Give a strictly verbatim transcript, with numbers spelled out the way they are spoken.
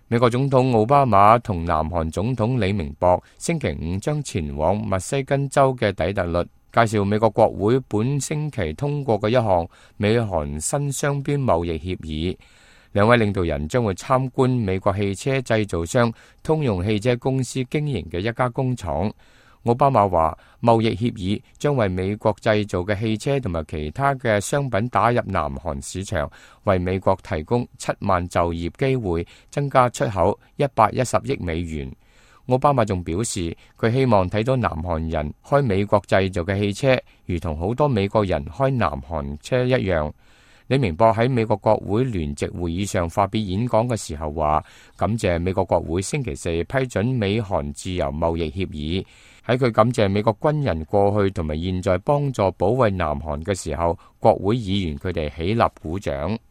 美國總統奧巴馬同南韓總統李明博星期五將前往密西根州嘅底特律，介紹美國國會本星期通過嘅一項美韓新雙邊貿易協議。兩位領導人將會參觀美國汽車製造商通用汽車公司經營嘅一家工廠。奧巴馬話，貿易協議將為美國製造嘅汽車同埋其他嘅商品打入南韓市場，為美國提供七萬就業機會，增加出口一百一十億美元。奧巴馬仲表示，佢希望睇到南韓人開美國製造嘅汽車，如同好多美國人開南韓車一樣。李明博喺美國國會聯席會議上發表演講嘅時候話，感謝美國國會星期四批准美韓自由貿易協議。喺佢感謝美國軍人過去同埋現在幫助保衛南韓嘅時候，國會議員佢哋起立鼓掌。